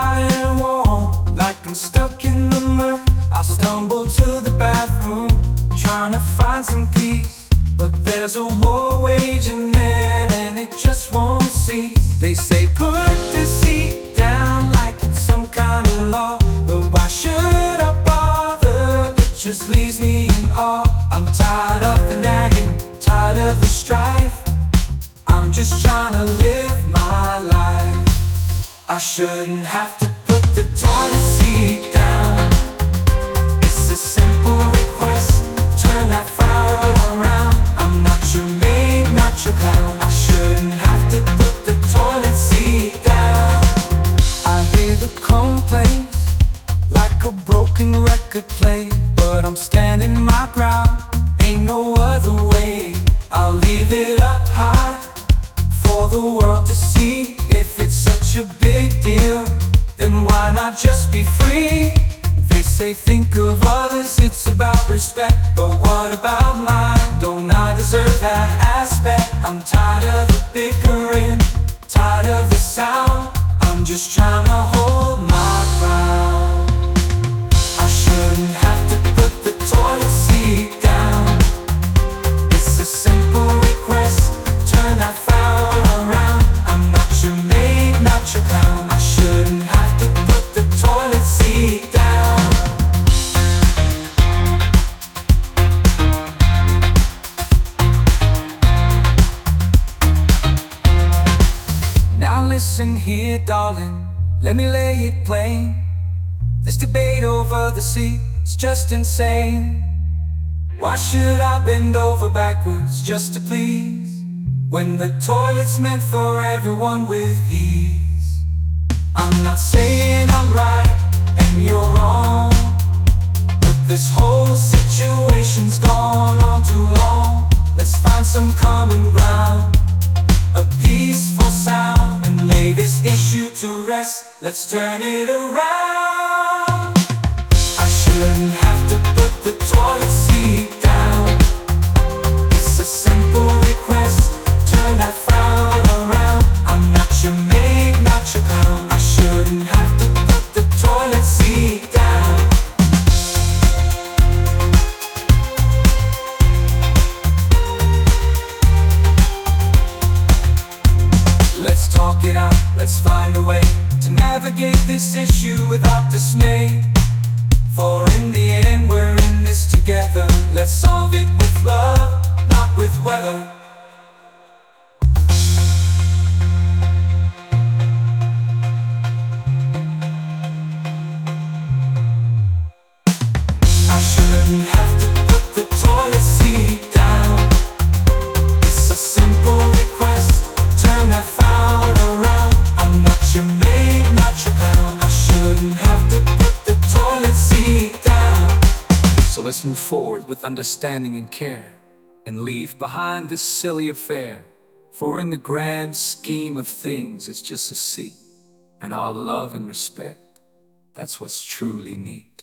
hot and warm, like I'm stuck in the mud. I stumble to the bathroom, trying to find some peace, but there's a war waging there, and it just won't cease. They say put the seat down like it's some kind of law, but why should I bother? It just leaves me in awe. I'm tired of the nagging, tired of the strife. I'm just trying to live my life. I shouldn't have to put the toilet seat down. It's a simple request, turn that fire around. I'm not your maid, not your clown. I shouldn't have to put the toilet seat down. I hear the complaints like a broken record play, but I'm standing my ground, ain't no other way. I'll leave it up high for the world to see. If it's such a big deal, then why not just be free? They say think of others, it's about respect, but what about mine? Don't I deserve that aspect? I'm tired of the bickering, tired of the sound. I'm just trying to hold my ground. I shouldn't have to put the toilet seat down. It's a simple request, turn that fire around. I'm not your maid, not your clown. I shouldn't have to put the toilet seat down. Now listen here, darling, let me lay it plain. This debate over the seat is just insane. Why should I bend over backwards just to please, when the toilet's meant for everyone with ease? I'm not saying I'm right and you're wrong, but this whole situation's gone on too long. Let's find some common ground, a peaceful sound, and lay this issue to rest. Let's turn it around. I shouldn't have to put the toilet seat down. It's a simple request, turn that frown around. I'm not your maid, not your clown. I shouldn't have to put the toilet seat down. Let's talk it out, let's find a way to navigate this issue without dismay. For in the end we're in this together. Let's solve it with love, not with weather. I shouldn't have to put the toilet seat down. It's a simple request, turn that frown around. I'm not your maid, not your clown. I shouldn't have to put the toilet seat down. So let's move forward with understanding and care, and leave behind this silly affair. For in the grand scheme of things, it's just a seat, and our love and respect, that's what's truly neat.